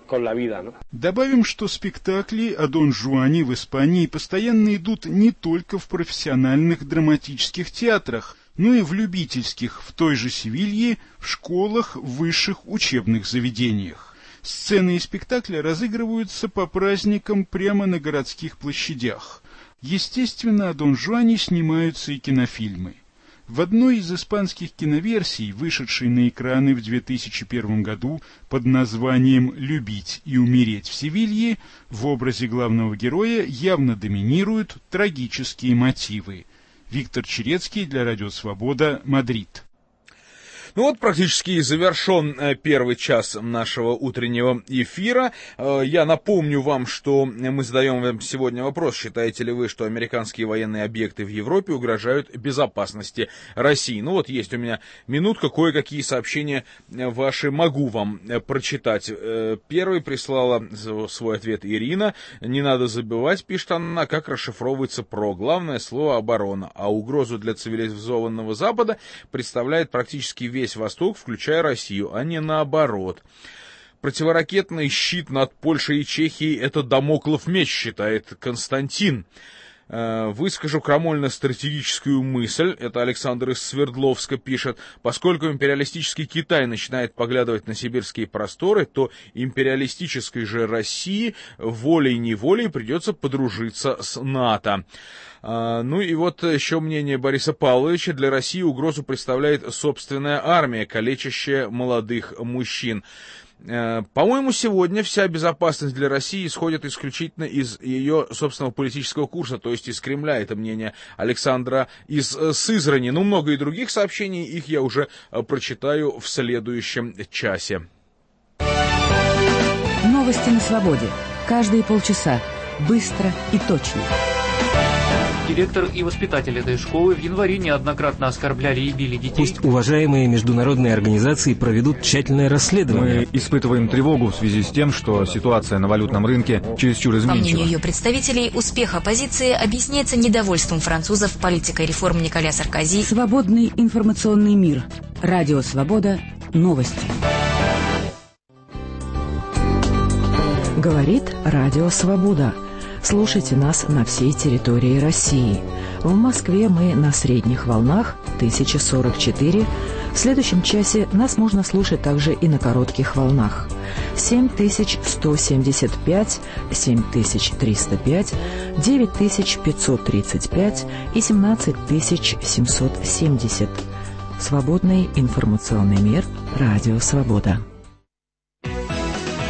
Добавим, что спектакли о Дон Жуане в Испании постоянно идут не только в профессиональных драматических театрах, но и в любительских, в той же Севилье, в школах, в высших учебных заведениях. Сцены и спектакли разыгрываются по праздникам прямо на городских площадях. Естественно, о Дон Жуане снимаются и кинофильмы. В одной из испанских киноверсий, вышедшей на экраны в 2001 году под названием «Любить и умереть в Севилье», в образе главного героя явно доминируют трагические мотивы. Виктор Черецкий для Радио Свобода, Мадрид. Ну вот практически завершен первый час нашего утреннего эфира. Я напомню вам, что мы задаем вам сегодня вопрос. Считаете ли вы, что американские военные объекты в Европе угрожают безопасности России? Ну вот есть у меня минутка, кое-какие сообщения ваши могу вам прочитать. Первый прислала свой ответ Ирина. Не надо забывать, пишет она, как расшифровывается ПРО. Главное слово оборона. А угрозу для цивилизованного Запада представляет практически весь Восток, включая Россию, а не наоборот. Противоракетный щит над Польшей и Чехией — это дамоклов меч, считает Константин. Выскажу крамольно-стратегическую мысль, это Александр из Свердловска пишет, поскольку империалистический Китай начинает поглядывать на сибирские просторы, то империалистической же России волей-неволей придется подружиться с НАТО. Ну и вот еще мнение Бориса Павловича. Для России угрозу представляет собственная армия, калечащая молодых мужчин. По-моему, сегодня вся безопасность для России исходит исключительно из ее собственного политического курса, то есть из Кремля. Это мнение Александра из Сызрани. Ну, много и других сообщений, их я уже прочитаю в следующем часе. Новости на свободе. Каждые полчаса. Быстро и точно. Директор и воспитатель этой школы в январе неоднократно оскорбляли и били детей. Пусть уважаемые международные организации проведут тщательное расследование. Мы испытываем тревогу в связи с тем, что ситуация на валютном рынке чересчур изменчива. По мнению ее представителей, успех оппозиции объясняется недовольством французов политикой реформ Николя Саркози. Свободный информационный мир. Радио Свобода. Новости. Говорит Радио Свобода. Слушайте нас на всей территории России. В Москве мы на средних волнах 1044. В следующем часе нас можно слушать также и на коротких волнах 7175, 7305, 9535 и 17770. Свободный информационный мир. Радио Свобода.